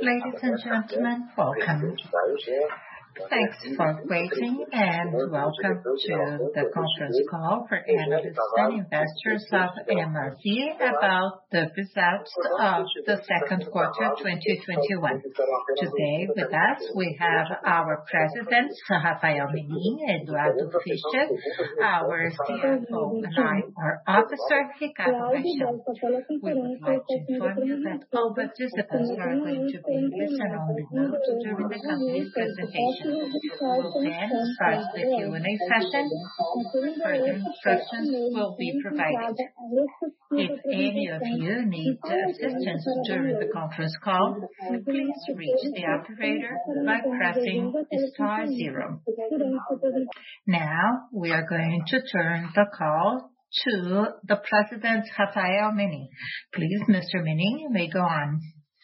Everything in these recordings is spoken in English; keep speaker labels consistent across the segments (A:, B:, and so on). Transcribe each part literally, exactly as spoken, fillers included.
A: Ladies and gentlemen, welcome. Thanks for waiting and welcome to the conference call for analysts and investors of M R V about the results of the second quarter twenty twenty-one. Today with us we have our presidents, Rafael Menin, Eduardo Fischer, our C F O and I R Officer, Ricardo Paixão. We would like to inform you that all participants are going to be in listen-only mode during the company's presentation. We will then start the Q and A session. Further instructions will be provided. If any of you need assistance during the conference call, please reach the operator by pressing star zero. Now we are going to turn the call to the President, Rafael Menin. Please, Mister Menin, you may go on.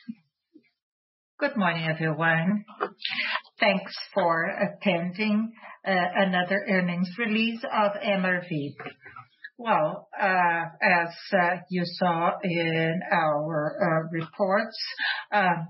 B: Good morning, everyone. Thanks for attending uh, another earnings release of M R V. Well, uh, as uh, you saw in our uh, reports, uh,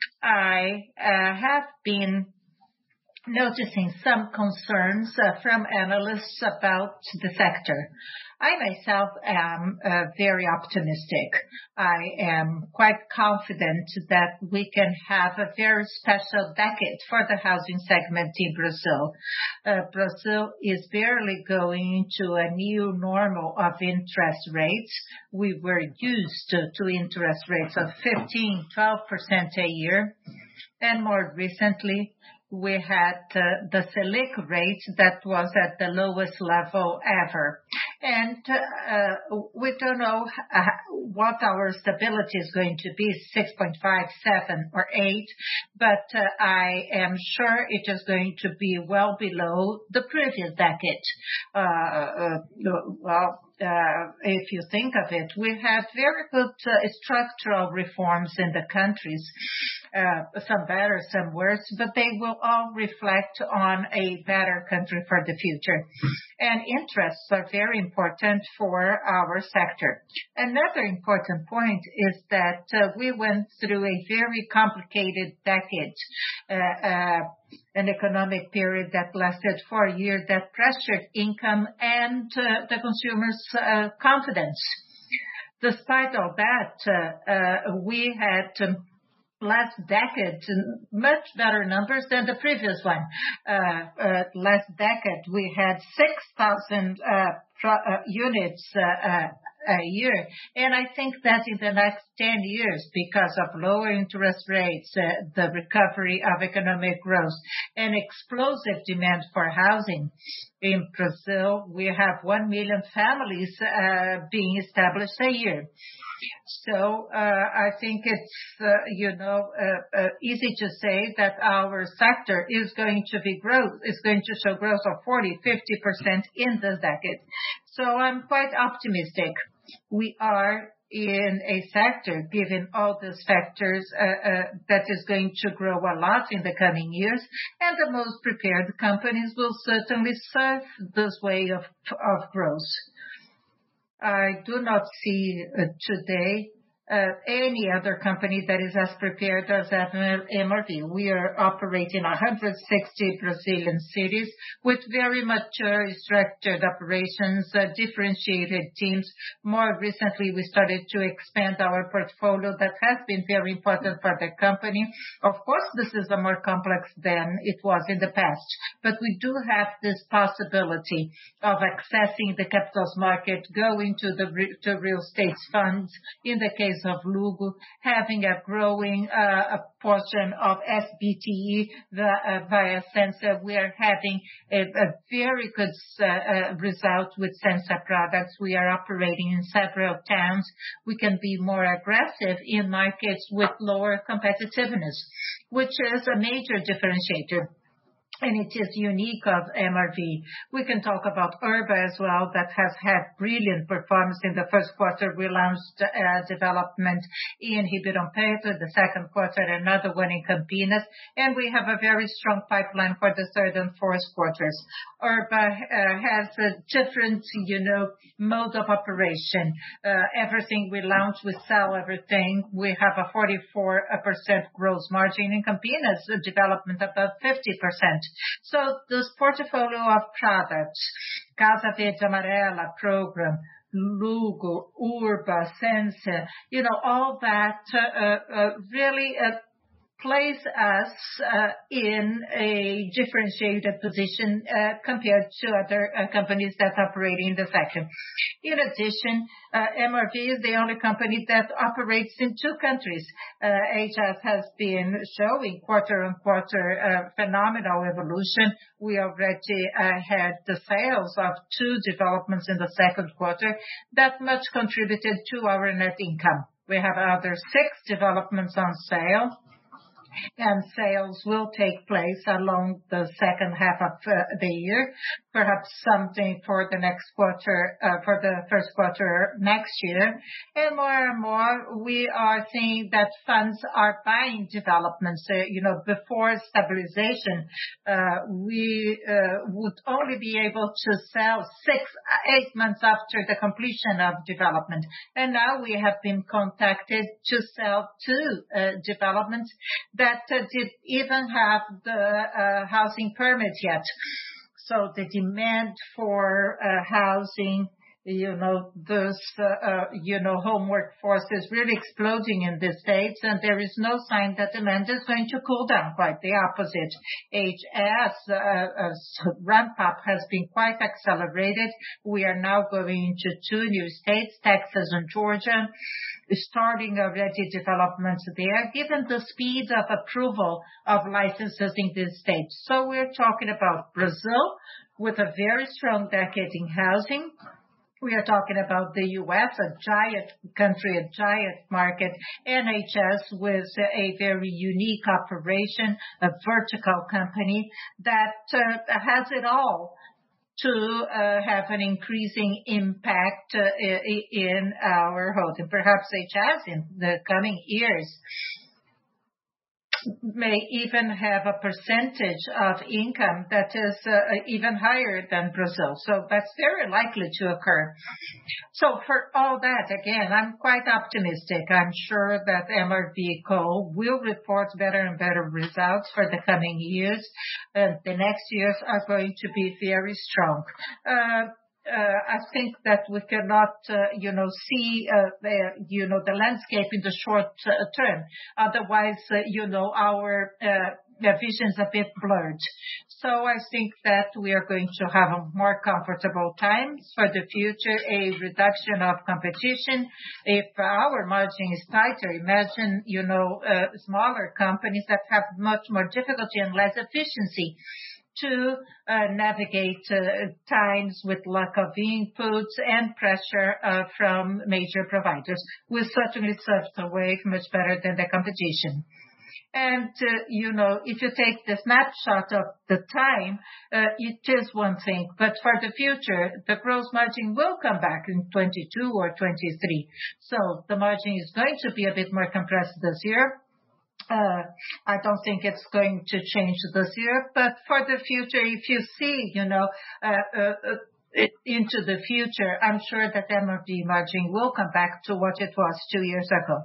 B: I uh, have been noticing some concerns uh, from analysts about the sector. I myself am uh, very optimistic. I am quite confident that we can have a very special decade for the housing segment in Brazil. Uh, Brazil is barely going into a new normal of interest rates. We were used to, to interest rates of fifteen, twelve percent a year. And more recently, we had uh, the Selic rate that was at the lowest level ever. And uh, we don't know uh, what our stability is going to be, six point five, seven or eight, but uh, I am sure it is going to be well below the previous decade. Uh, uh, well, Uh, if you think of it, we had very good uh, structural reforms in the countries, uh, some better, some worse, but they will all reflect on a better country for the future. And interests are very important for our sector. Another important point is that uh, we went through a very complicated decade, uh, uh, an economic period that lasted four years that pressured income and uh, the consumers' uh, confidence. Despite all that, uh, uh, we had um, last decade much better numbers than the previous one. Uh, uh, last decade we had six thousand uh, pro- uh, units uh, uh, a year, and I think that in the next ten years, because of lower interest rates, uh, the recovery of economic growth, and explosive demand for housing in Brazil, we have one million families uh, being established a year. So uh, I think it's, uh, you know, uh, uh, easy to say that our sector is going to be growth, is going to show growth of forty, fifty percent in this decade. So I'm quite optimistic. We are in a sector, given all these factors, uh, uh, that is going to grow a lot in the coming years, and the most prepared companies will certainly serve this way of, of growth. I do not see uh, today uh, any other company that is as prepared as M R V. We are operating one hundred sixty Brazilian cities with very mature structured operations, uh, differentiated teams. More recently, we started to expand our portfolio that has been very important for the company. Of course, this is a more complex than it was in the past, but we do have this possibility of accessing the capitals market, going to the re- to real estate funds, in the case of Lugo, having a growing uh, a portion of S B T E via, uh, via Sensa. We are having a, a very good uh, uh, result with Sensa products. We are operating in several towns. We can be more aggressive in markets with lower competitiveness, which is a major differentiator. and it is unique of M R V. We can talk about Urba as well, that has had brilliant performance. In the first quarter, we launched a development in Ribeirão Preto, the second quarter, another one in Campinas, and we have a very strong pipeline for the third and fourth quarters. Urba uh, has a different, you know, mode of operation. Uh, everything we launch, we sell everything. We have a forty-four percent gross margin. In Campinas, a development above fifty percent. So this portfolio of products, Casa Verde Amarela program, Lugo, Urba, Sensa, you know, all that uh, uh, really uh, place us uh, in a differentiated position uh, compared to other uh, companies that operate in the sector. In addition, uh, M R V is the only company that operates in two countries. Uh, H S has been showing quarter on quarter uh, phenomenal evolution. We already uh, had the sales of two developments in the second quarter that much contributed to our net income. We have other six developments on sale, and sales will take place along the second half of uh, the year, perhaps something for the next quarter, uh, for the first quarter next year. And more and more, we are seeing that funds are buying developments. Uh, you know, before stabilization, uh, we uh, would only be able to sell six, eight months after the completion of development. And now we have been contacted to sell two uh, developments that uh, did even have the uh, housing permit yet. So the demand for uh, housing, you know, this, uh, uh, you know, home workforce is really exploding in the States, and there is no sign that demand is going to cool down. Quite the opposite. H S uh, uh, ramp up has been quite accelerated. We are now going into two new states, Texas and Georgia, starting already developments there, given the speed of approval of licenses in these states. So we're talking about Brazil with a very strong decade in housing. We are talking about the U S, a giant country, a giant market, N H S with a very unique operation, a vertical company that uh, has it all to uh, have an increasing impact uh, in our holding. Perhaps H S in the coming years may even have a percentage of income that is uh, even higher than Brazil. So that's very likely to occur. So for all that, again, I'm quite optimistic. I'm sure that M R V Co will report better and better results for the coming years. Uh, the next years are going to be very strong. Uh, Uh, I think that we cannot, uh, you know, see, uh, the, you know, the landscape in the short uh, term. Otherwise, uh, you know, our uh, vision is a bit blurred. So I think that we are going to have a more comfortable times for the future, a reduction of competition. If our margin is tighter, imagine, you know, uh, smaller companies that have much more difficulty and less efficiency to uh, navigate uh, times with lack of inputs and pressure uh, from major providers. We certainly surfed the wave much better than the competition. And, uh, you know, if you take the snapshot of the time, uh, it is one thing. But for the future, the gross margin will come back in twenty-two or twenty-three. So the margin is going to be a bit more compressed this year. Uh, I don't think it's going to change this year, but for the future, if you see, you know, uh, uh, uh, into the future, I'm sure that M R V margin will come back to what it was two years ago.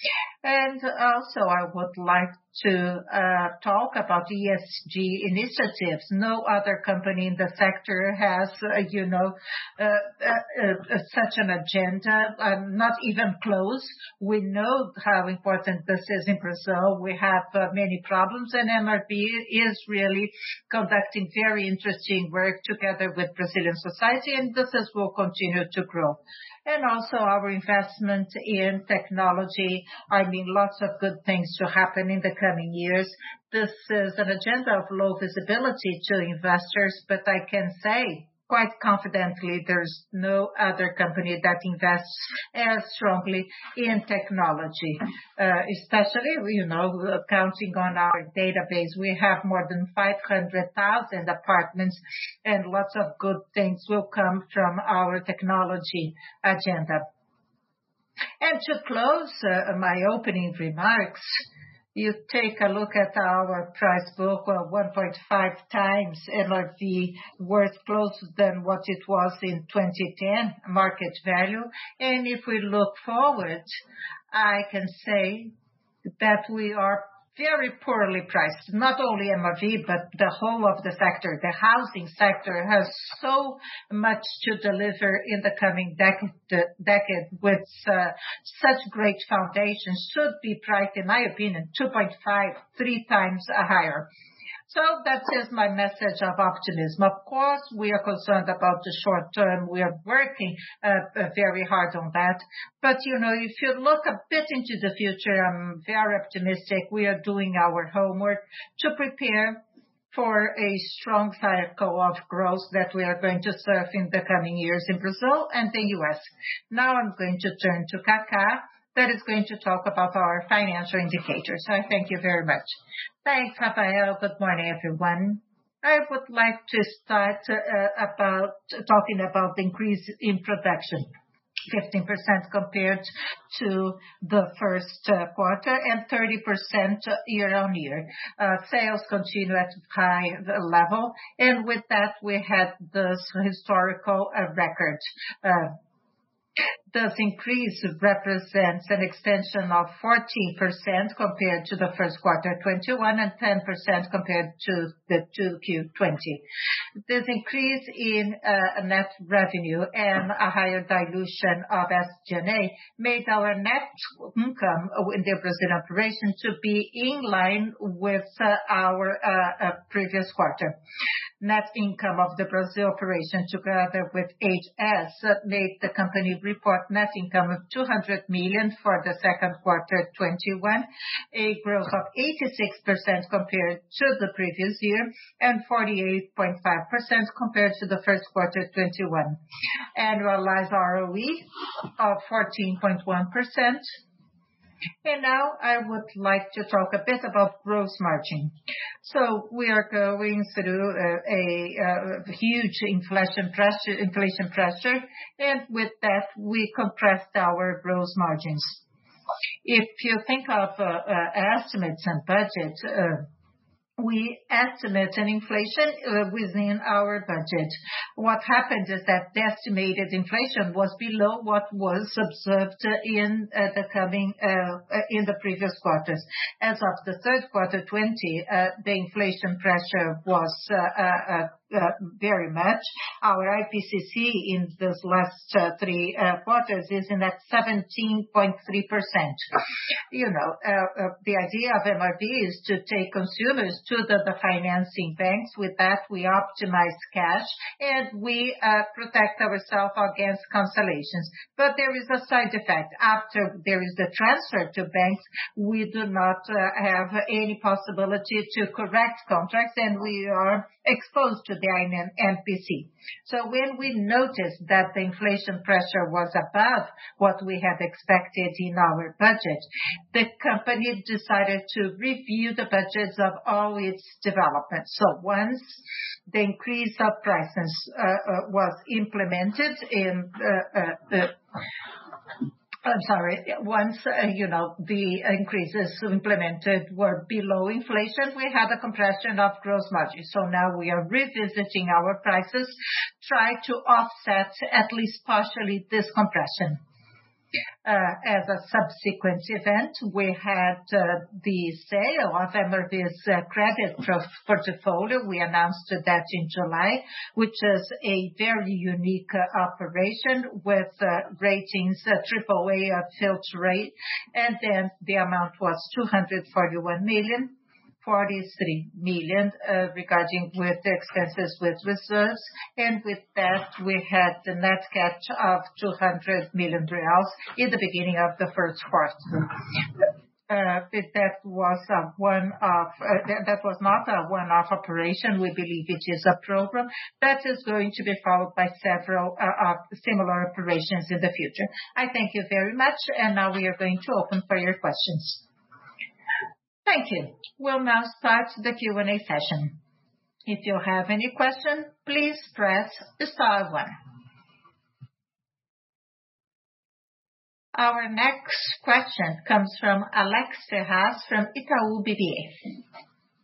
B: And also, I would like to uh, talk about E S G initiatives. No other company in the sector has, uh, you know, uh, uh, uh, such an agenda, uh, not even close. We know how important this is in Brazil. We have uh, many problems, and M R V is really conducting very interesting work together with Brazilian society, and this is, will continue to grow. And also our investment in technology. I mean, lots of good things to happen in the coming years. This is an agenda of low visibility to investors, but I can say quite confidently there's no other company that invests as strongly in technology, uh, especially, you know, counting on our database. We have more than five hundred thousand apartments, and lots of good things will come from our technology agenda. And to close uh, my opening remarks, you take a look at our price book, well, one point five times M R V, worth closer than what it was in twenty ten market value. And if we look forward, I can say that we are very poorly priced. Not only M R V, but the whole of the sector. The housing sector has so much to deliver in the coming decade, decade with uh, such great foundations, should be priced, in my opinion, two point five, three times higher. So that is my message of optimism. Of course, we are concerned about the short term. We are working uh, very hard on that. But, you know, if you look a bit into the future, I'm very optimistic. We are doing our homework to prepare for a strong cycle of growth that we are going to surf in the coming years in Brazil and the U S. Now I'm going to turn to Kaká, that is going to talk about our financial indicators. I thank you very much. Thanks, Rafael. Good morning, everyone. I would like to start uh, about talking about the increase in production. fifteen percent compared to the first uh, quarter and thirty percent year on year. Uh, sales continue at high level, and with that we had this historical uh, record. Uh, This increase represents an extension of fourteen percent compared to the first quarter twenty-one and ten percent compared to the two Q twenty. This increase in uh, net revenue and a higher dilution of S G and A made our net income in the Brazilian operation to be in line with uh, our uh, uh, previous quarter. Net income of the Brazil operation together with H S made the company report net income of two hundred million for the second quarter twenty-one, a growth of eighty-six percent compared to the previous year and forty-eight point five percent compared to the first quarter twenty-one. Annualized R O E of fourteen point one percent. And now I would like to talk a bit about gross margin. So we are going through a, a, a huge inflation pressure, inflation pressure, and with that we compressed our gross margins. If you think of uh, uh, estimates and budget, uh, we estimate an inflation uh, within our budget. What happened is that the estimated inflation was below what was observed in uh, the coming uh, in the previous quarters. As of the third quarter twenty, uh, the inflation pressure was uh, uh, uh, very much. Our I P C C in this last uh, three uh, quarters is in at seventeen point three percent. You know, uh, uh, the idea of M R V is to take consumers to the, the financing banks. With that, we optimize cash and we uh, protect ourselves against cancellations. But there is a side effect. After there is the transfer to banks, we do not uh, have any possibility to correct contracts, and we are exposed to the N P C. So when we noticed that the inflation pressure was above what we had expected in our budget, the company decided to review the budgets of all its developments. So once the increase of prices uh, uh, was implemented in uh, uh, uh, I'm sorry, once, uh, you know, the increases implemented were below inflation, we had a compression of gross margin. So now we are revisiting our prices, try to offset at least partially this compression. Uh, as a subsequent event, we had uh, the sale of M R V's uh, credit portfolio. We announced that in July, which is a very unique uh, operation with uh, ratings uh, triple A of filter rate, and then the amount was two hundred forty-one million. forty-three million uh, regarding with the expenses with reserves, and with that we had the net cash of two hundred million reals in the beginning of the first quarter. Uh, that was a one-off, uh, that was not a one-off operation. We believe it is a program that is going to be followed by several uh, of similar operations in the future. I thank you very much, and now we are going to open for your questions. Thank you. We'll now start the Q and A session. If you have any question, please press star one. Our next question comes from Alex Ferraz from Itaú B B A.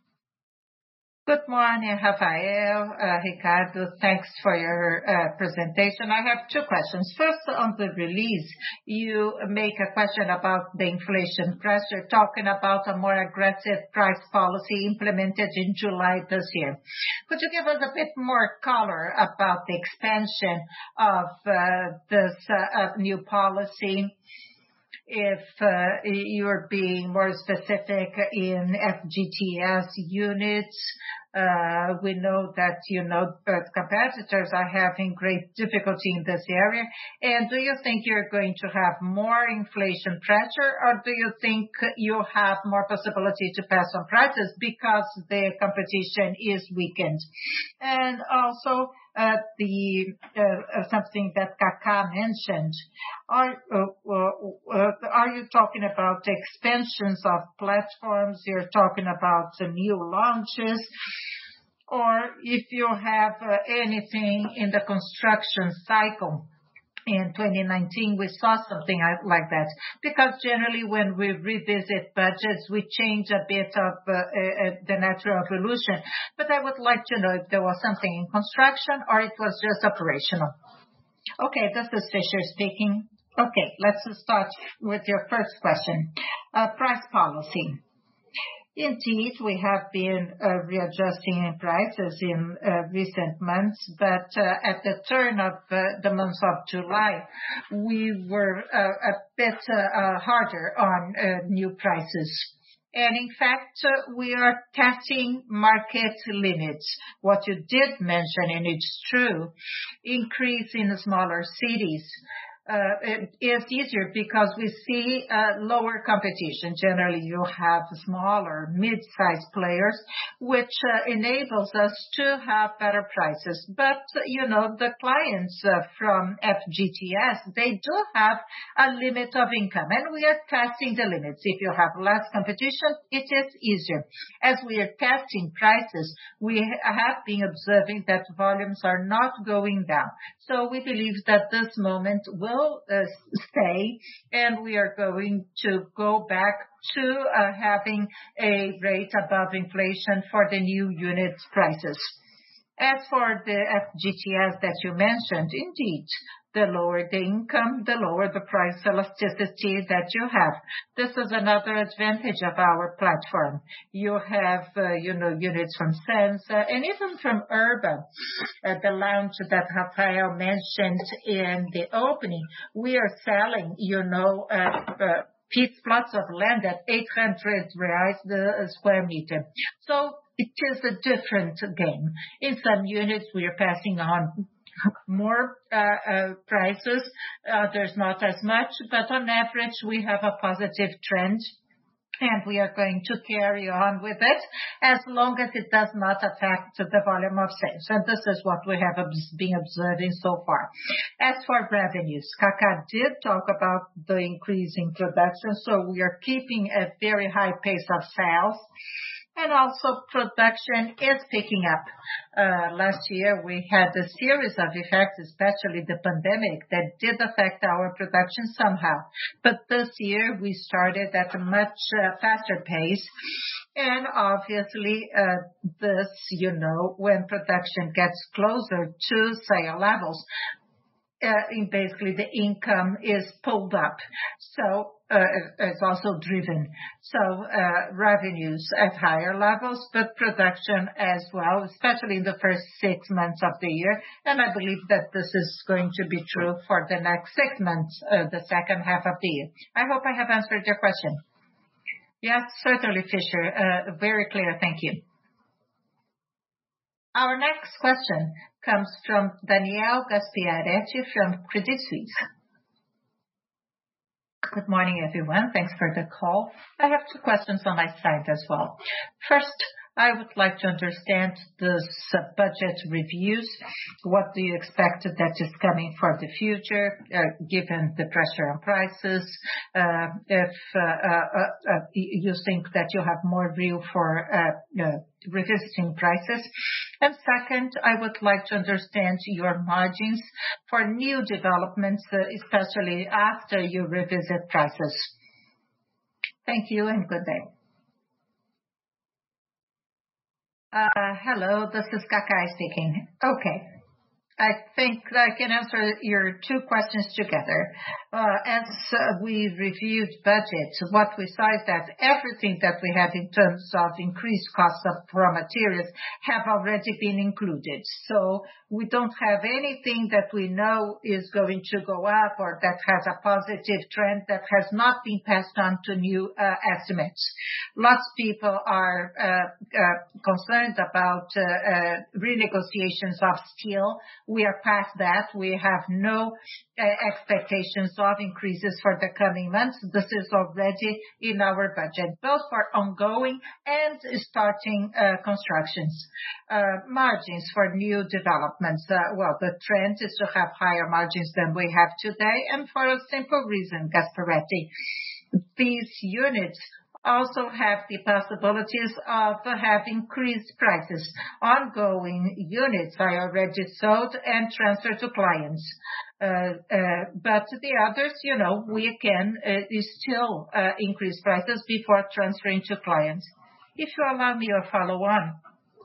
B: Good morning, Rafael, uh, Ricardo. Thanks for your uh, presentation. I have two questions. First, on the release, you make a question about the inflation pressure, talking about a more aggressive price policy implemented in July this year. Could you give us a bit more color about the expansion of uh, this uh, new policy? If uh, you're being more specific in F G T S units, uh, we know that, you know, uh, competitors are having great difficulty in this area. And do you think you're going to have more inflation pressure, or do you think you have more possibility to pass on prices because the competition is weakened? And also, Uh, the uh, something that Kaká mentioned. Are uh, uh, are you talking about expansions of platforms? You're talking about uh, new launches, or if you have uh, anything in the construction cycle? In twenty nineteen, we saw something like that, because generally when we revisit budgets, we change a bit of uh, uh, the natural evolution. But I would like to know if there was something in construction or it was just operational. Okay, this is Fischer speaking. Okay, let's start with your first question. Uh, price policy. Indeed, we have been uh, readjusting in prices in uh, recent months, but uh, at the turn of uh, the month of July, we were uh, a bit uh, harder on uh, new prices. And in fact, uh, we are testing market limits. What you did mention, and it's true, increase in the smaller cities. Uh, it is easier because we see uh, lower competition. Generally, you have smaller, mid-sized players, which uh, enables us to have better prices. But, you know, the clients uh, from F G T S, they do have a limit of income, and we are testing the limits. If you have less competition, it is easier. As we are testing prices, we have been observing that volumes are not going down. So we believe that this moment will will uh, stay, and we are going to go back to uh, having a rate above inflation for the new unit prices. As for the F G T S that you mentioned, indeed, the lower the income, the lower the price elasticity that you have. This is another advantage of our platform. You have, uh, you know, units from Sensa and even from Urban, uh, the launch that Rafael mentioned in the opening. We are selling, you know, uh, uh, piece plots of land at eight hundred reais the square meter. So it is a different game. In some units, we are passing on more uh, uh, prices, others not as much, but on average, we have a positive trend, and we are going to carry on with it as long as it does not affect the volume of sales. And this is what we have been observing so far. As for revenues, Kaká did talk about the increase in production, so we are keeping a very high pace of sales. And also production is picking up. Uh, last year we had a series of effects, especially the pandemic, that did affect our production somehow. But this year we started at a much uh, faster pace. And obviously uh, this, you know, when production gets closer to sale levels, uh, in basically the income is pulled up. So Uh, is also driven. So uh, revenues at higher levels, but production as well, especially in the first six months of the year. And I believe that this is going to be true for the next six months, uh, the second half of the year. I hope I have answered your question. Yes, certainly, Fischer. Uh, very clear. Thank you. Our next question comes from Daniel Gaspiaretti from Credit Suisse. Good morning, everyone. Thanks for the call. I have two questions on my side as well. First, I would like to understand this uh, budget reviews. What do you expect that is coming for the future, uh, given the pressure on prices? Uh, if uh, uh, uh, you think that you have more room for uh, uh, revisiting prices. And second, I would like to understand your margins for new developments, uh, especially after you revisit prices. Thank you and good day. Uh, hello, this is Kakai speaking. Okay. I think I can answer your two questions together. Uh, as uh, we reviewed budget, what we saw is that everything that we had in terms of increased costs of raw materials have already been included. So we don't have anything that we know is going to go up or that has a positive trend that has not been passed on to new uh, estimates. Lots of people are uh, uh, concerned about uh, uh, renegotiations of steel. We are past that. We have no uh, expectations of increases for the coming months. This is already in our budget, both for ongoing and starting uh, constructions. Uh, margins for new developments. Uh, well, the trend is to have higher margins than we have today, and for a simple reason, Gasparetti. These units also have the possibilities of have increased prices. Ongoing units are already sold and transferred to clients. Uh, uh, but the others, you know, we can uh, still uh, increase prices before transferring to clients. If you allow me a follow-on,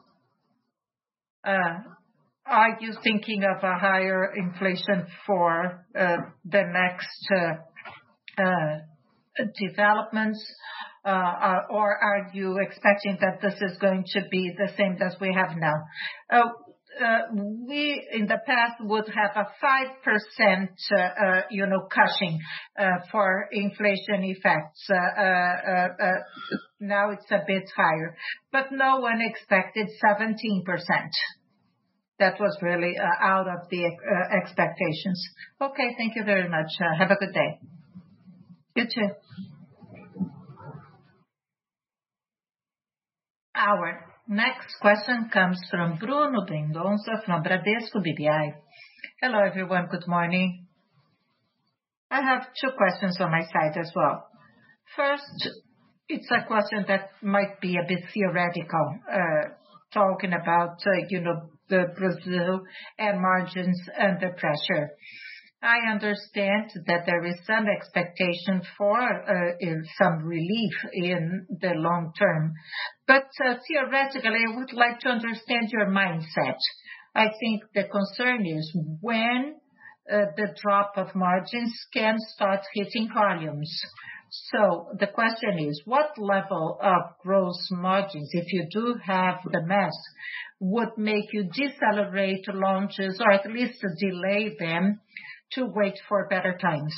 B: uh, are you thinking of a higher inflation for uh, the next uh, uh, developments? Uh, uh, or are you expecting that this is going to be the same as we have now? Uh, uh, we, in the past, would have a five percent, uh, uh, you know, cushion uh, for inflation effects. Uh, uh, uh, now it's a bit higher. But no one expected seventeen percent. That was really uh, out of the uh, expectations. Okay, thank you very much. Uh, have a good day. You too. Our next question comes from Bruno Mendonça from Bradesco B B I. Hello, everyone. Good morning. I have two questions on my side as well. First, it's a question that might be a bit theoretical, uh, talking about, uh, you know, the Brazil and margins under pressure. I understand that there is some expectation for uh, some relief in the long term. But uh, theoretically, I would like to understand your mindset. I think the concern is when uh, the drop of margins can start hitting volumes. So the question is, what level of gross margins, if you do have the mass, would make you decelerate launches or at least delay them to wait for better times?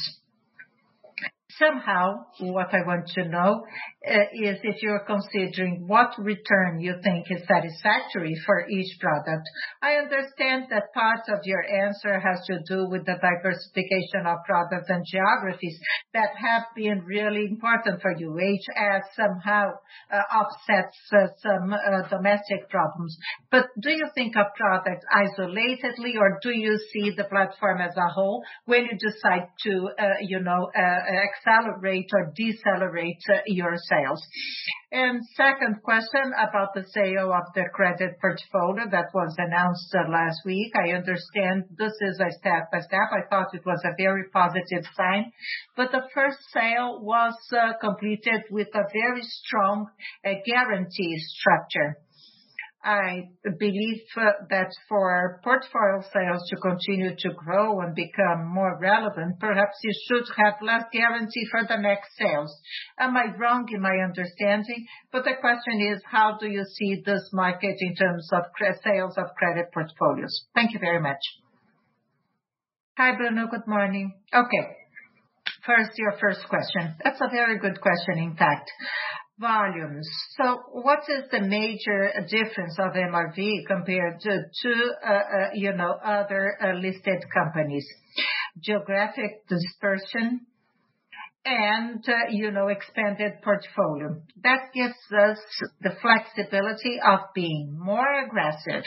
B: Somehow, what I want to know uh, is if you're considering what return you think is satisfactory for each product. I understand that part of your answer has to do with the diversification of products and geographies that have been really important for you, which as somehow uh, offsets uh, some uh, domestic problems. But do you think of products isolatedly, or do you see the platform as a whole when you decide to, uh, you know, uh, accelerate or decelerate uh, your sales? And second question about the sale of the credit portfolio that was announced uh, last week. I understand this is a step by step. I thought it was a very positive sign. But the first sale was uh, completed with a very strong uh, guarantee structure. I believe uh, that for portfolio sales to continue to grow and become more relevant, perhaps you should have less guarantee for the next sales. Am I wrong in my understanding? But the question is, how do you see this market in terms of cre- sales of credit portfolios? Thank you very much. Hi, Bruno. Good morning. Okay. First, your first question. That's a very good question, in fact. Volumes. So what is the major difference of M R V compared to, to uh, uh, you know, other uh, listed companies? Geographic dispersion and, uh, you know, expanded portfolio. That gives us the flexibility of being more aggressive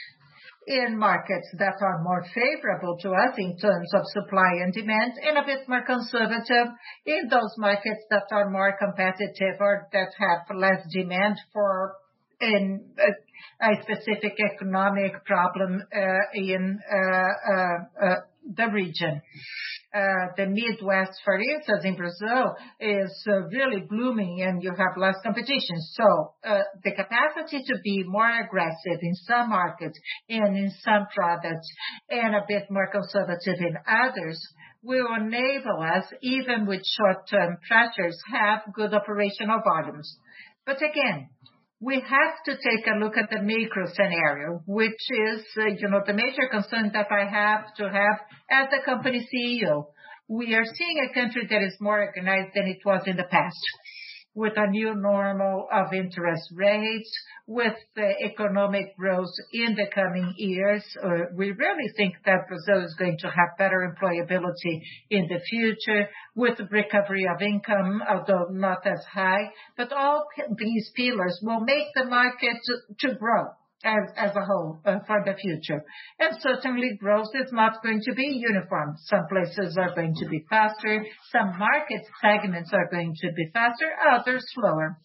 B: in markets that are more favorable to us in terms of supply and demand, and a bit more conservative in those markets that are more competitive or that have less demand for in a, a specific economic problem uh, in uh, uh, uh, the region. Uh, the Midwest, for instance, in Brazil is uh, really blooming and you have less competition. So uh, the capacity to be more aggressive in some markets and in some products and a bit more conservative in others will enable us, even with short-term pressures, have good operational volumes. But again, we have to take a look at the macro scenario, which is, uh, you know, the major concern that I have to have as a company C E O. We are seeing a country that is more organized than it was in the past, with a new normal of interest rates, with the economic growth in the coming years. Uh, we really think that Brazil is going to have better employability in the future, with recovery of income, although not as high. But all these pillars will make the market to, to grow as, as a whole uh, for the future. And certainly growth is not going to be uniform. Some places are going to be faster, some market segments are going to be faster, others slower.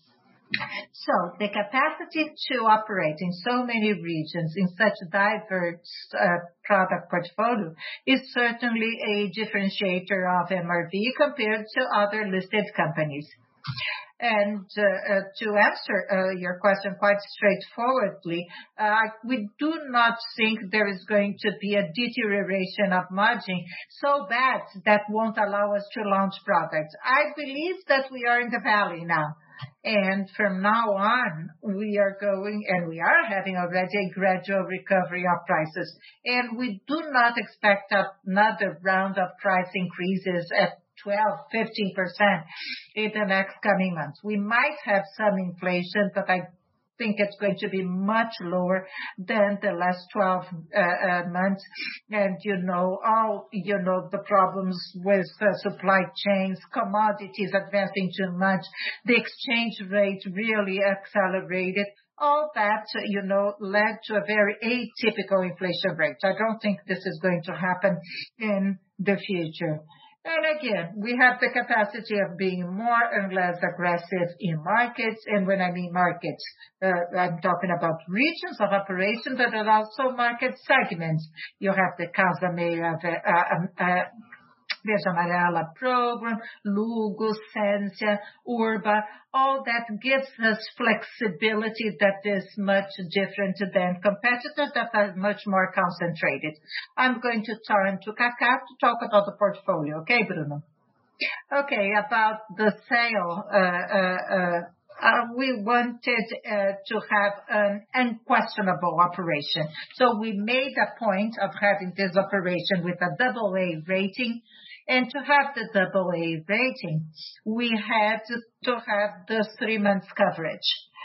B: So the capacity to operate in so many regions in such diverse uh, product portfolio is certainly a differentiator of M R V compared to other listed companies. And uh, uh, to answer uh, your question quite straightforwardly, uh, we do not think there is going to be a deterioration of margin so bad that won't allow us to launch products. I believe that we are in the valley now. And from now on, we are going, and we are having already a gradual recovery of prices. And we do not expect another round of price increases at twelve, fifteen percent in the next coming months. We might have some inflation, but I think it's going to be much lower than the last twelve uh, uh, months. And, you know, all, you know, the problems with uh, supply chains, commodities advancing too much, the exchange rate really accelerated. All that, you know, led to a very atypical inflation rate. I don't think this is going to happen in the future. And again, we have the capacity of being more and less aggressive in markets. And when I mean markets, uh, I'm talking about regions of operation, but also market segments. You have the Casa Meia, uh, uh, Verde Amarela program, Lugo, Sensia, Urba, all that gives us flexibility that is much different than competitors that are much more concentrated. I'm going to turn to Kaká to talk about the portfolio. Okay, Bruno? Okay, about the sale, uh, uh, uh, Uh, we wanted uh, to have an unquestionable operation. So we made a point of having this operation with a double A rating. And to have the double A rating, we had to have the three months coverage.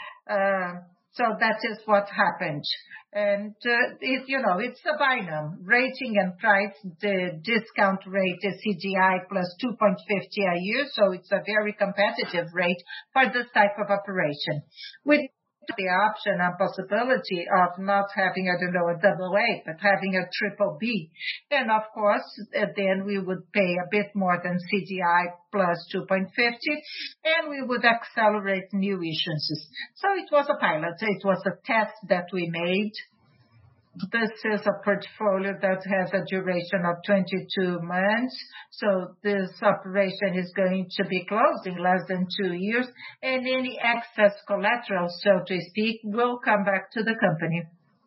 B: Uh, so that is what happened. And, uh, it, you know, it's a binomial, rating and price. The discount rate is C D I plus two point five zero a year, so it's a very competitive rate for this type of operation. With the option and possibility of not having, I don't know, a double A, but having a triple B. And of course, uh, then we would pay a bit more than C D I plus two point five zero, and we would accelerate new issuances. So it was a pilot. It was a test that we made. This is a portfolio that has a duration of twenty-two months. So this operation is going to be closed in less than two years, and any excess collateral, so to speak, will come back to the company.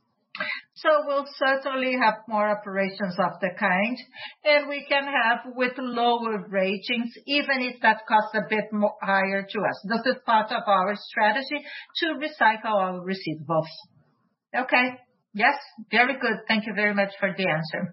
B: So we'll certainly have more operations of the kind, and we can have with lower ratings, even if that costs a bit more higher to us. This is part of our strategy to recycle our receivables. Okay. Yes, very good. Thank you very much for the answer.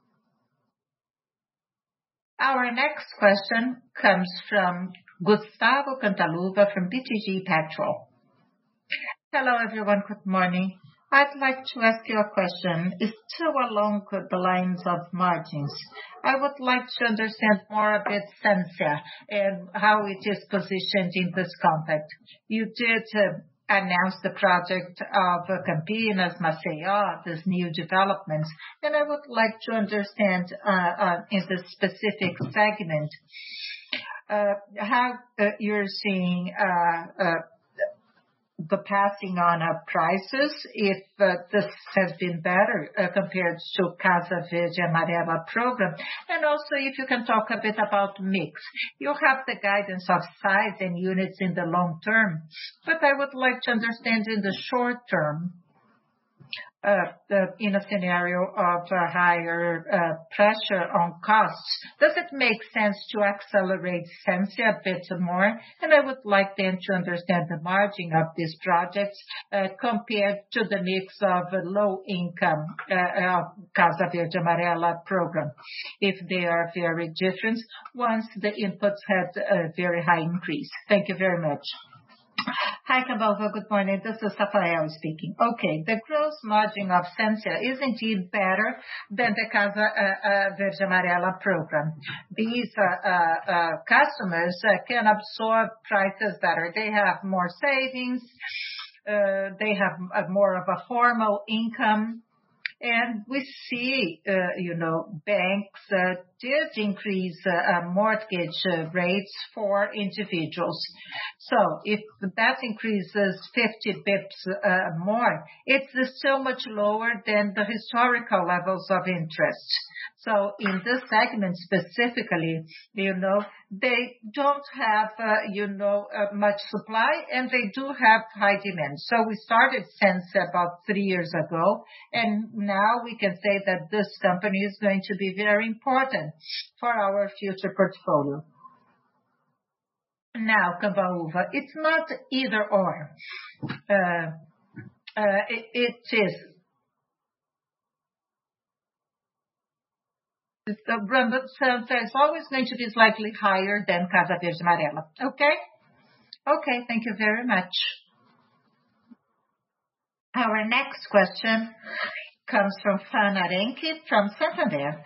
B: Our next question comes from Gustavo Cantaluva from B T G Pactual. Hello, everyone. Good morning. I'd like to ask you a question. It's still along the lines of margins. I would like to understand more about Sensia and how it is positioned in this context. You did uh, announce the project of uh, Campinas, Maceió, these new developments, and I would like to understand uh, uh, in the specific segment uh, how uh, you're seeing uh, uh, the passing on of prices, if uh, this has been better uh, compared to Casa Verde Amarela program. And also if you can talk a bit about mix. You have the guidance of size and units in the long term, but I would like to understand in the short term, Uh, the, in a scenario of uh, higher uh, pressure on costs, does it make sense to accelerate Sensia a bit more? And I would like then to understand the margin of these projects uh, compared to the mix of uh, low income uh, of Casa Verde Amarela program, if they are very different once the inputs had a very high increase. Thank you very much. Hi, Cabalva. Good morning. This is Rafael speaking. Okay, the gross margin of Sensia is indeed better than the Casa uh, uh, Verde Amarela program. These uh, uh, uh, customers uh, can absorb prices better. They have more savings. Uh, they have a, more of a formal income. And we see, uh, you know, banks uh, did increase uh, mortgage uh, rates for individuals. So if that increases fifty bips uh, more, it's still much lower than the historical levels of interest. So in this segment specifically, you know, they don't have, uh, you know, uh, much supply, and they do have high demand. So we started Sensia about three years ago, and now we can say that this company is going to be very important for our future portfolio. Now, Cambaúva, it's not either or. Uh, uh, it, it is. The Brambit Center is always going to be slightly higher than Casa Verde Amarela. Okay? Okay, thank you very much. Our next question comes from Fan Arenque from Santander.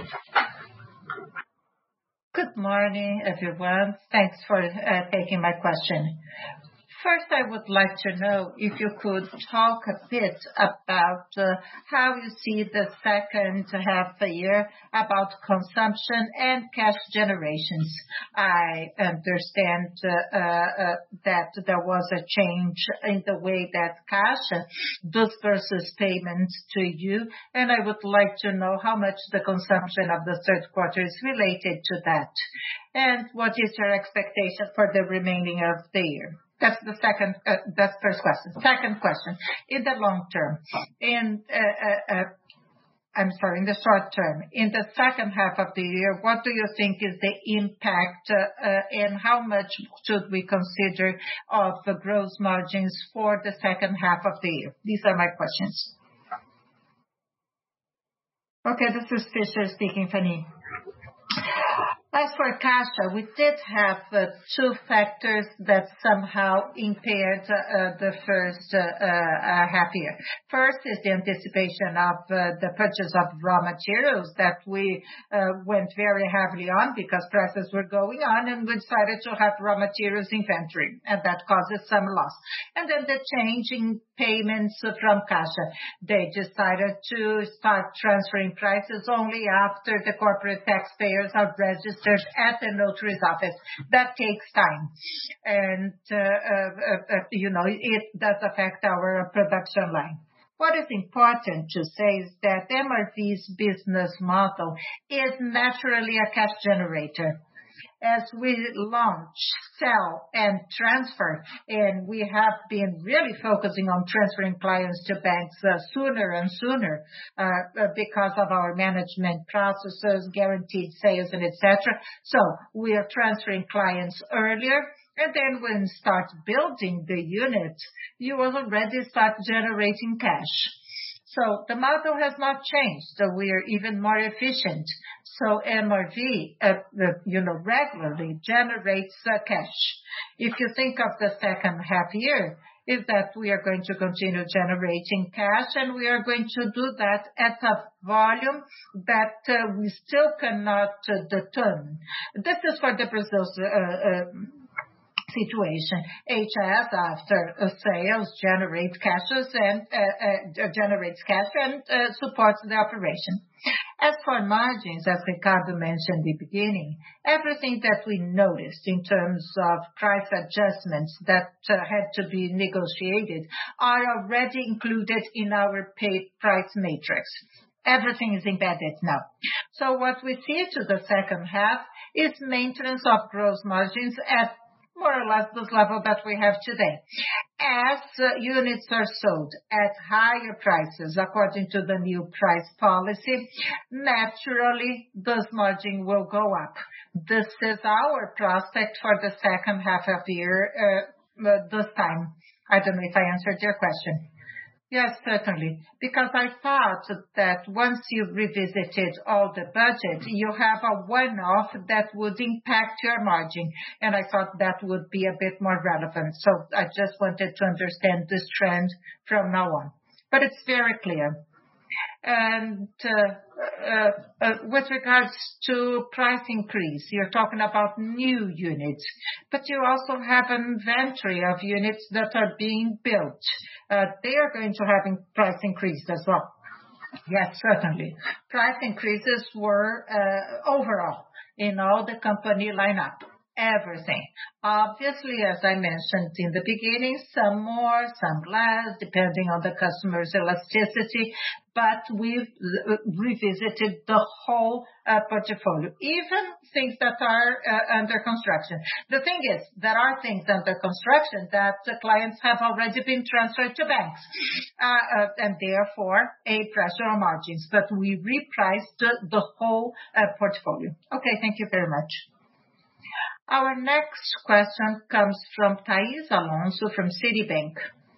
B: Good morning, everyone. Thanks for uh, taking my question. First, I would like to know if you could talk a bit about uh, how you see the second half of the year about consumption and cash generations. I understand uh, uh, that there was a change in the way that cash disperses payments to you, and I would like to know how much the consumption of the third quarter is related to that, and what is your expectation for the remaining of the year. That's the second, uh, that's the first question. Second question, in the long term, in, uh, uh, uh, I'm sorry, in the short term, in the second half of the year, what do you think is the impact uh, uh, and how much should we consider of the gross margins for the second half of the year? These are my questions. Okay, this is Fischer speaking, Fanny. As for Caixa, we did have uh, two factors that somehow impaired uh, the first uh, uh, half year. First is the anticipation of uh, the purchase of raw materials that we uh, went very heavily on because prices were going on, and we decided to have raw materials inventory, and that causes some loss. And then the change in payments from Caixa. They decided to start transferring prices only after the corporate taxpayers are registered at the notary's office. That takes time. And, uh, uh, uh, you know, it does affect our production line. What is important to say is that M R V's business model is naturally a cash generator. As we launch, sell, and transfer, and we have been really focusing on transferring clients to banks uh, sooner and sooner uh, because of our management processes, guaranteed sales, and et cetera. So we are transferring clients earlier, and then when you start building the unit, you will already start generating cash. So the model has not changed. So we are even more efficient. So M R V, uh, you know, regularly generates uh, cash. If you think of the second half year, is that we are going to continue generating cash, and we are going to do that at a volume that uh, we still cannot uh, determine. This is for the Brazil's uh, uh, situation. H S after uh, sales generate cashes and uh, uh, generates cash and uh, supports the operation. As for margins, as Ricardo mentioned in the beginning, everything that we noticed in terms of price adjustments that uh, had to be negotiated are already included in our pay price matrix. Everything is embedded now. So what we see to the second half is maintenance of gross margins at more or less this level that we have today. As uh, units are sold at higher prices according to the new price policy, naturally this margin will go up. This is our prospect for the second half of the year uh, uh, this time. I don't know if I answered your question. Yes, certainly. Because I thought that once you revisited all the budget, you have a one-off that would impact your margin. And I thought that would be a bit more relevant. So I just wanted to understand this trend from now on. But it's very clear. And uh, uh, uh, with regards to price increase, you're talking about new units, but you also have an inventory of units that are being built. Uh, they are going to have in price increase as well. Yes, certainly. Price increases were uh, overall in all the company lineup. Everything. Obviously, as I mentioned in the beginning, some more, some less, depending on the customer's elasticity, but we've revisited the whole uh, portfolio, even things that are uh, under construction. The thing is, there are things under construction that the clients have already been transferred to banks, uh, uh, and therefore a pressure on margins, but we repriced the, the whole uh, portfolio. Okay, thank you very much. Our next question comes from Thais Alonso from Citibank.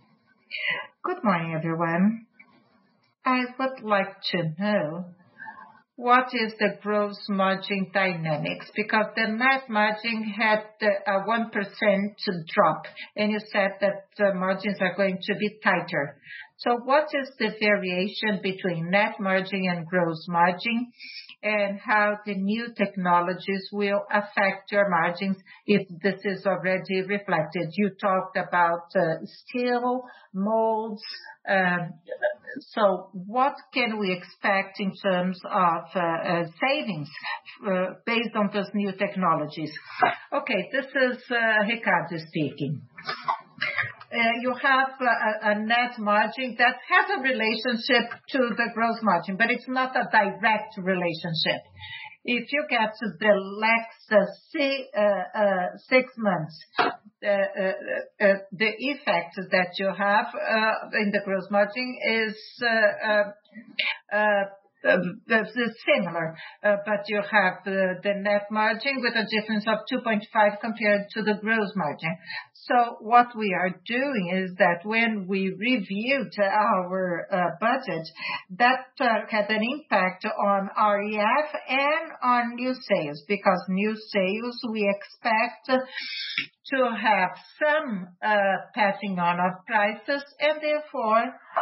B: Good morning, everyone. I would like to know what is the gross margin dynamics, because the net margin had a one percent drop, and you said that the margins are going to be tighter. So what is the variation between net margin and gross margin, and how the new technologies will affect your margins if this is already reflected? You talked about uh, steel, molds. Um, so what can we expect in terms of uh, uh, savings uh, based on those new technologies? Okay, this is uh, Ricardo speaking. Uh, you have a, a net margin that has a relationship to the gross margin, but it's not a direct relationship. If you get to the next uh, six, uh, uh, six months, uh, uh, uh, the effect that you have uh, in the gross margin is uh, uh, uh, Um, similar, uh, but you have the, the net margin with a difference of two point five compared to the gross margin. So what we are doing is that when we reviewed our uh, budget, that uh, had an impact on R E F and on new sales, because new sales we expect to have some uh, passing on of prices, and therefore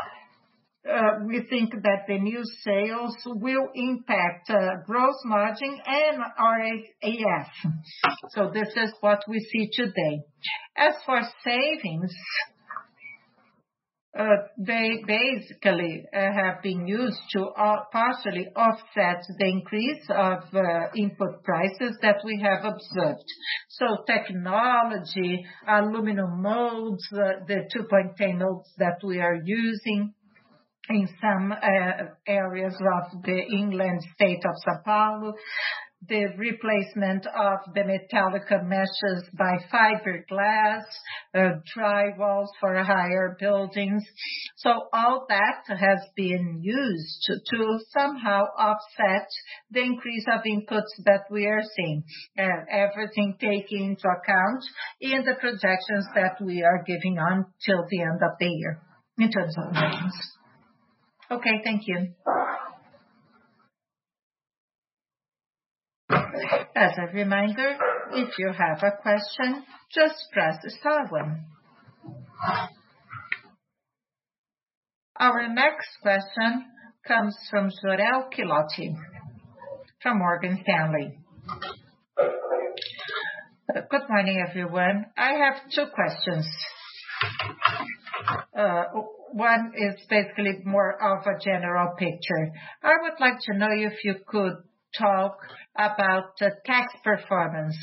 B: Uh, we think that the new sales will impact uh, gross margin and R E F. So this is what we see today. As for savings, uh, they basically uh, have been used to uh, partially offset the increase of uh, input prices that we have observed. So technology, aluminum molds, uh, the two point ten molds that we are using in some uh, areas of the inland state of São Paulo, the replacement of the metallic meshes by fiberglass, uh, drywalls for higher buildings. So all that has been used to, to somehow offset the increase of inputs that we are seeing. Uh, everything taken into account in the projections that we are giving on till the end of the year in terms of margins. Okay, thank you. As a reminder, if you have a question, just press star one. Our next question comes from Jorel Quilotti from Morgan Stanley. Good morning, everyone. I have two questions. Uh, one is basically more of a general picture. I would like to know if you could talk about uh, tax performance,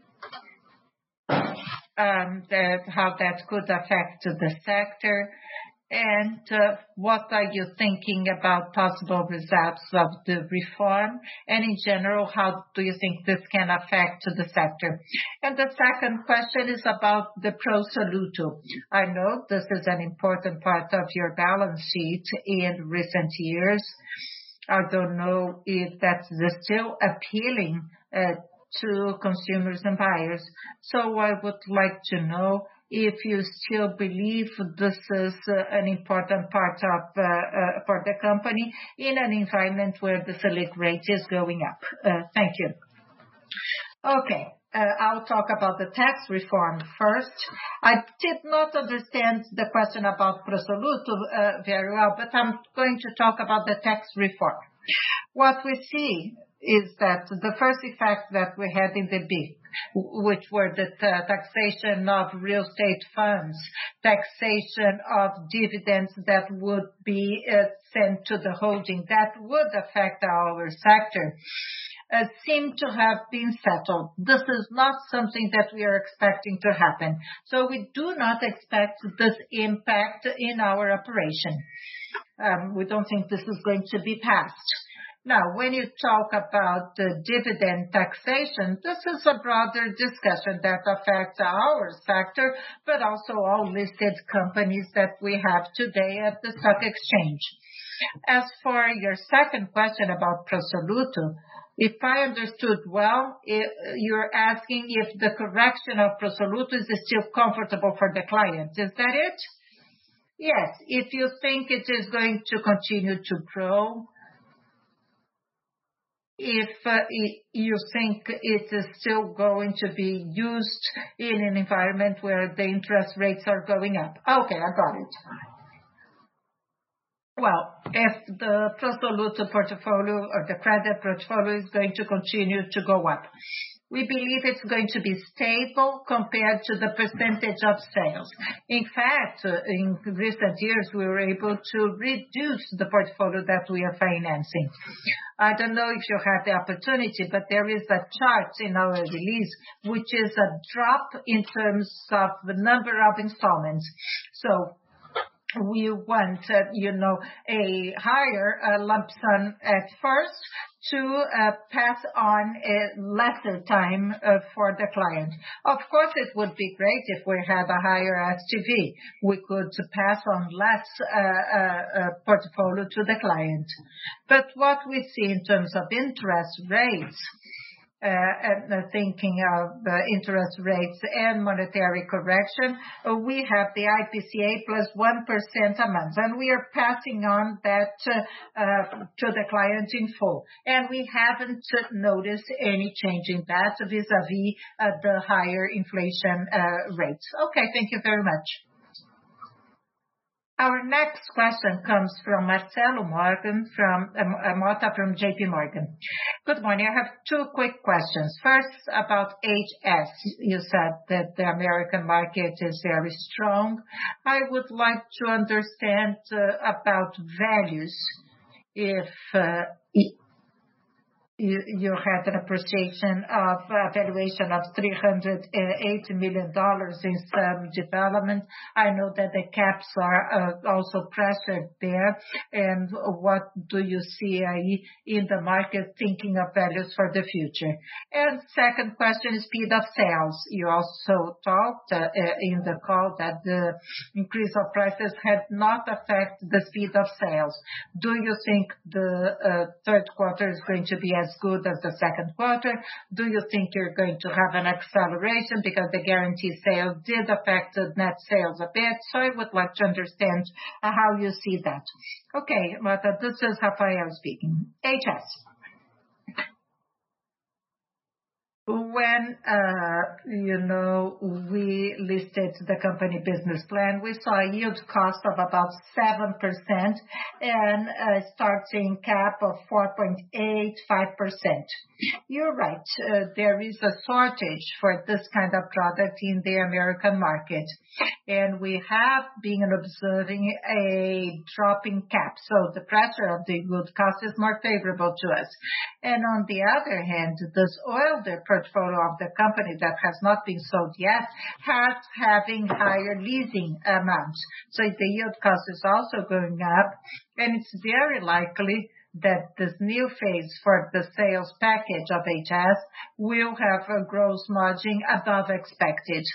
B: um, that, how that could affect the sector, and uh, what are you thinking about possible results of the reform, and in general, how do you think this can affect the sector? And the second question is about the Pro Soluto. I know this is an important part of your balance sheet in recent years. I don't know if that's still appealing uh, to consumers and buyers. So I would like to know if you still believe this is uh, an important part of uh, uh, for the company in an environment where the Selic rate is going up. Uh, thank you. Okay, uh, I'll talk about the tax reform first. I did not understand the question about Pro Soluto uh, very well, but I'm going to talk about the tax reform. What we see is that the first effect that we had in the B I C, which were the uh, taxation of real estate funds, taxation of dividends that would be uh, sent to the holding, that would affect our sector, uh, seem to have been settled. This is not something that we are expecting to happen. So we do not expect this impact in our operation. Um, we don't think this is going to be passed. Now, when you talk about uh, dividend taxation, this is a broader discussion that affects our sector, but also all listed companies that we have today at the stock exchange. As for your second question about Pro Soluto, if I understood well, it, you're asking if the correction of Pro Soluto is still comfortable for the client. Is that it? Yes. If you think it is going to continue to grow, if uh, you think it is still going to be used in an environment where the interest rates are going up. Okay, I got it. Well, if the Pro Soluto portfolio or the credit portfolio is going to continue to go up, we believe it's going to be stable compared to the percentage of sales. In fact, uh, in recent years, we were able to reduce the portfolio that we are financing. I don't know if you have the opportunity, but there is a chart in our release, which is a drop in terms of the number of installments. So we want, uh, you know, a higher uh, lump sum at first to uh, pass on a lesser time uh, for the client. Of course, it would be great if we had a higher S T V. We could pass on less uh, uh, uh, portfolio to the client. But what we see in terms of interest rates, Uh, and uh, thinking of uh, interest rates and monetary correction, uh, we have the I P C A plus one percent a month, and we are passing on that uh, uh, to the client in full. And we haven't noticed any change in that vis-a-vis uh, the higher inflation uh, rates. Okay, thank you very much. Our next question comes from Marcelo Morgan from uh, Mota from J P Morgan. Good morning. I have two quick questions. First, about H S. You said that the American market is very strong. I would like to understand uh, about values. If uh, You, you had an appreciation of uh, valuation of three hundred eighty million dollars in some development. I know that the caps are uh, also pressured there. And what do you see uh, in the market thinking of values for the future? And second question is speed of sales. You also talked uh, in the call that the increase of prices had not affected the speed of sales. Do you think the uh, third quarter is going to be as good as the second quarter? Do you think you're going to have an acceleration because the guarantee sales did affect the net sales a bit? So I would like to understand uh, how you see that. Okay, but uh, this is Rafael speaking. H S. When, uh, you know, we listed the company business plan, we saw a yield cost of about seven percent and a starting cap of four point eight five percent. You're right. Uh, there is a shortage for this kind of product in the American market. And we have been observing a dropping cap. So the pressure of the yield cost is more favorable to us. And on the other hand, this older portfolio of the company that has not been sold yet has having higher leasing amounts. So the yield cost is also going up, and it's very likely that this new phase for the sales package of H S will have a gross margin above expected.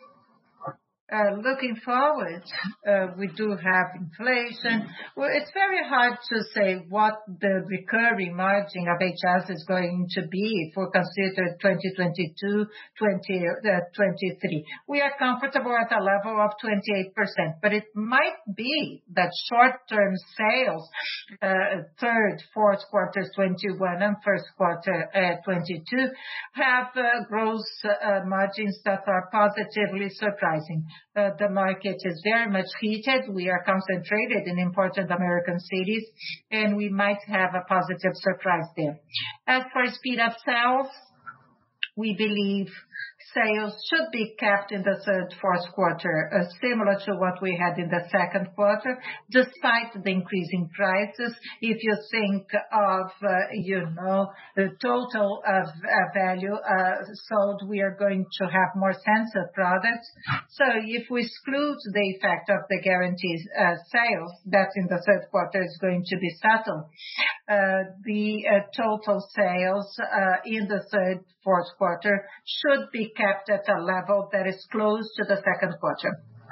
B: Uh, looking forward, uh, we do have inflation. Well, it's very hard to say what the recurring margin of H S is going to be if we consider twenty twenty-two, twenty twenty-three. We are comfortable at a level of twenty-eight percent, but it might be that short-term sales, uh, third, fourth quarters twenty-one and first quarter uh, twenty-two have uh, gross uh, margins that are positively surprising. Uh, the market is very much heated. We are concentrated in important American cities, and we might have a positive surprise there. As for speed of sales, we believe sales should be kept in the third, fourth quarter, uh, similar to what we had in the second quarter, despite the increasing prices. If you think of, uh, you know, the total of uh, value uh, sold, we are going to have more sensitive products. So if we exclude the effect of the guaranteed uh, sales, that in the third quarter is going to be settled, uh, the uh, total sales uh, in the third, fourth quarter should be kept at a level that is close to the second quarter.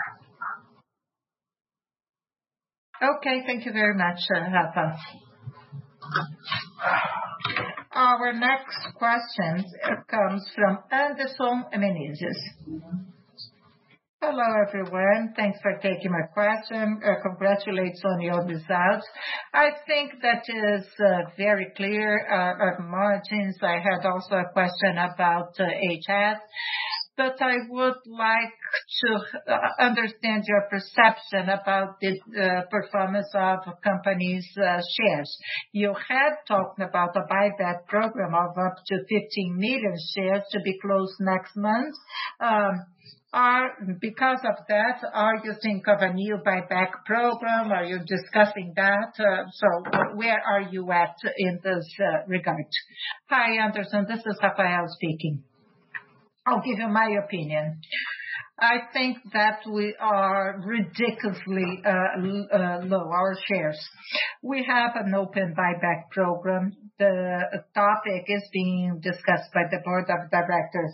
B: Okay, thank you very much, uh, Rafa. Our next question comes from Anderson Menezes. Hello, everyone. Thanks for taking my question. Uh, congratulations on your results. I think that is uh, very clear uh, of margins. I had also a question about uh, H S. But I would like to uh, understand your perception about the uh, performance of companies' uh, shares. You had talked about a buyback program of up to fifteen million shares to be closed next month. Um, Are, because of that, are you think of a new buyback program? Are you discussing that? Uh, so where are you at in this uh, regard? Hi, Anderson. This is Rafael speaking. I'll give you my opinion. I think that we are ridiculously uh, uh, low, our shares. We have an open buyback program. The topic is being discussed by the board of directors.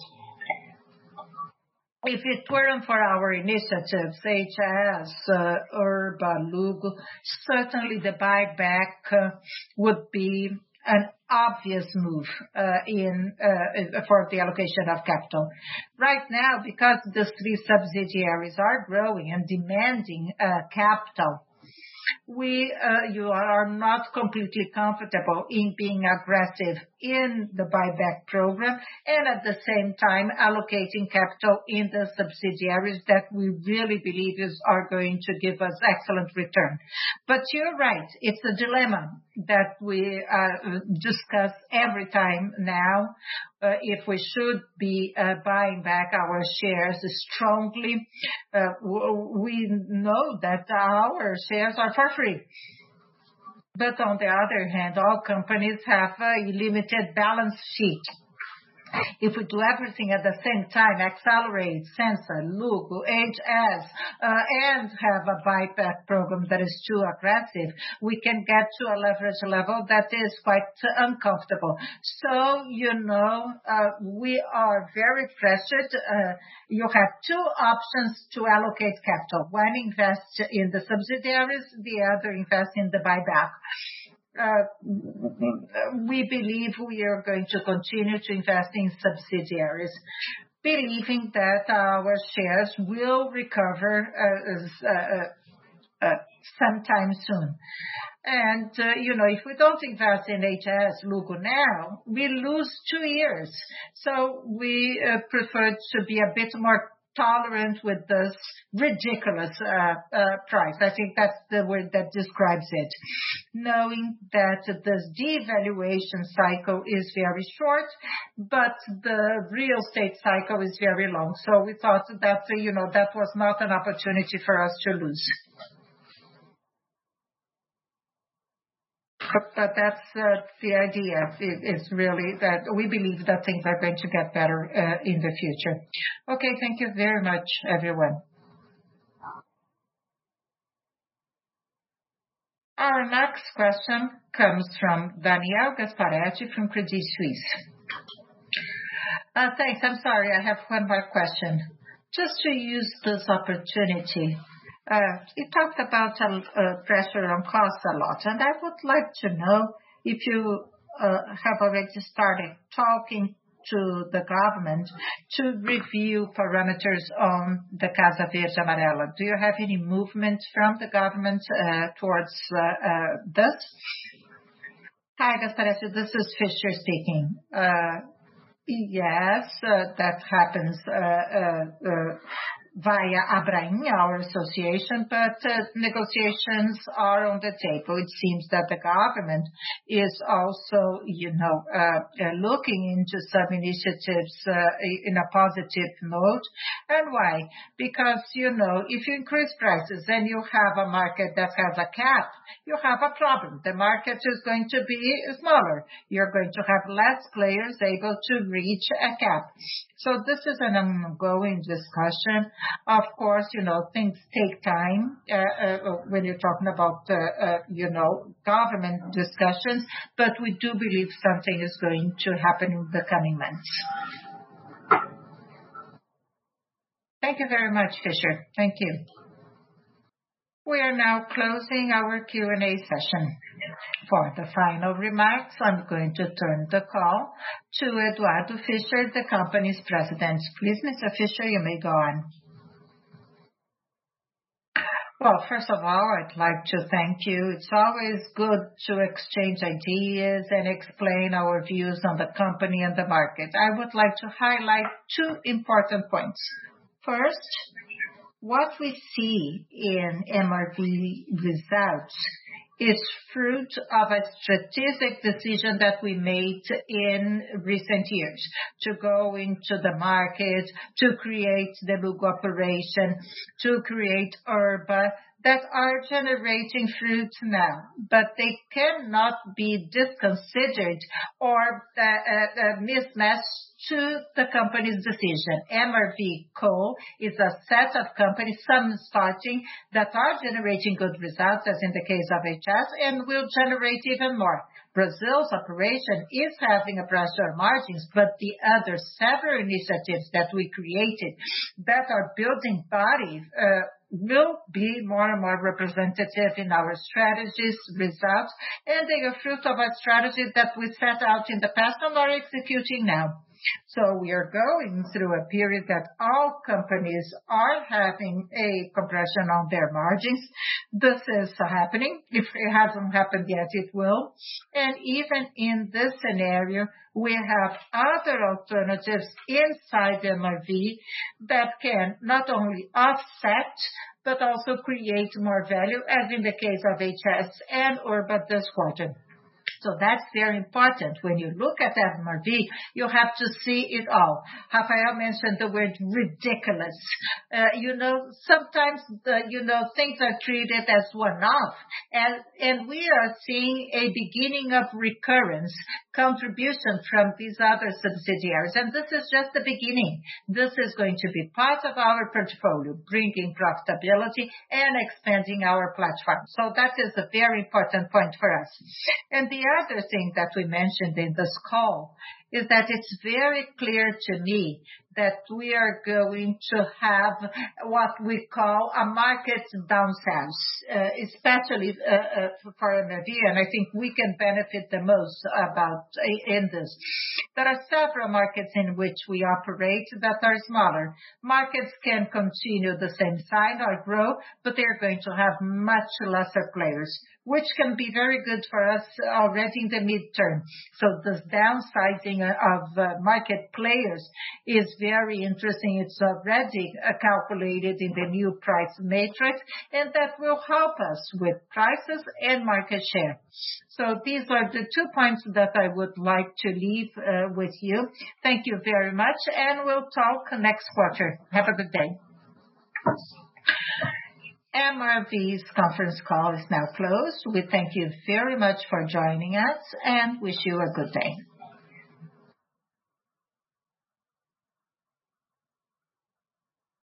B: If it weren't for our initiatives, H S, uh, Urba, Lugo, certainly the buyback uh, would be an obvious move uh, in uh, for the allocation of capital. Right now, because the three subsidiaries are growing and demanding uh, capital, we uh, you are not completely comfortable in being aggressive in the buyback program and at the same time allocating capital in the subsidiaries that we really believe is, are going to give us excellent return. But you're right, it's a dilemma that we uh, discuss every time now. Uh, if we should be uh, buying back our shares strongly, uh, w- we know that our shares are for free. But on the other hand, all companies have a limited balance sheet. If we do everything at the same time, accelerate, Sensor, Lugo, H S, uh, and have a buyback program that is too aggressive, we can get to a leverage level that is quite uncomfortable. So, you know, uh, we are very pressured. Uh, you have two options to allocate capital. One, invest in the subsidiaries, the other, invest in the buyback. Uh, we believe we are going to continue to invest in subsidiaries, believing that our shares will recover uh, uh, uh, sometime soon. And, uh, you know, if we don't invest in H S Lugo now, we lose two years. So we uh, prefer to be a bit more tolerant with this ridiculous uh, uh, price. I think that's the word that describes it. Knowing that this devaluation cycle is very short, but the real estate cycle is very long. So we thought that, uh, you know, that was not an opportunity for us to lose. But that's uh, the idea. It, it's really that we believe that things are going to get better uh, in the future. Okay, thank you very much, everyone. Our next question comes from Daniel Gasparetti from Credit Suisse. Uh, thanks. I'm sorry. I have one more question. Just to use this opportunity. Uh, you talked about uh, uh, pressure on costs a lot, and I would like to know if you uh, have already started talking to the government to review parameters on the Casa Verde Amarela. Do you have any movement from the government uh, towards uh, uh, this? Hi, Gasparetti, this is Fischer speaking. Uh, yes, uh, that happens uh, uh, uh, via Abraim, our association, but uh, negotiations are on the table. It seems that the government is also, you know, uh, uh, looking into some initiatives uh, in a positive note. And why? Because, you know, if you increase prices and you have a market that has a cap, you have a problem. The market is going to be smaller. You're going to have less players able to reach a cap. So this is an ongoing discussion. Of course, you know, things take time uh, uh, when you're talking about, uh, uh, you know, government discussions, but we do believe something is going to happen in the coming months. Thank you very much, Fischer. Thank you. We are now closing our Q and A session. For the final remarks, I'm going to turn the call to Eduardo Fischer, the company's president. Please, Mister Fischer, you may go on. Well, first of all, I'd like to thank you. It's always good to exchange ideas and explain our views on the company and the market. I would like to highlight two important points. First, what we see in M R V results is fruit of a strategic decision that we made in recent years to go into the market, to create the Lugo operation, to create Urba, that are generating fruits now, but they cannot be disconsidered or uh, uh, mismatched to the company's decision. M R V Co is a set of companies, some starting, that are generating good results, as in the case of H S, and will generate even more. Brazil's operation is having a pressure on margins, but the other several initiatives that we created that are building bodies uh, will be more and more representative in our strategies, results, and they are fruit of a strategy that we set out in the past and are executing now. So we are going through a period that all companies are having a compression on their margins. This is happening. If it hasn't happened yet, it will. And even in this scenario, we have other alternatives inside M R V that can not only offset, but also create more value, as in the case of H S and Urba this quarter. So that's very important. When you look at M R V, you have to see it all. Rafael mentioned the word ridiculous. Uh, you know, sometimes, the, you know, things are treated as one-off, and, and we are seeing a beginning of recurrence, contribution from these other subsidiaries. And this is just the beginning. This is going to be part of our portfolio, bringing profitability and expanding our platform. So that is a very important point for us. And the other thing that we mentioned in this call is that it's very clear to me that we are going to have what we call a market downsize, uh, especially uh, uh, for M R V, and I think we can benefit the most about uh, in this. There are several markets in which we operate that are smaller. Markets can continue the same size or grow, but they're going to have much lesser players, which can be very good for us already in the midterm. So this downsizing of uh, market players is very interesting. It's already uh, calculated in the new price matrix, and that will help us with prices and market share. So these are the two points that I would like to leave uh, with you. Thank you very much, and we'll talk next quarter. Have a good day. M R V's conference call is now closed. We thank you very much for joining us and wish you a good day.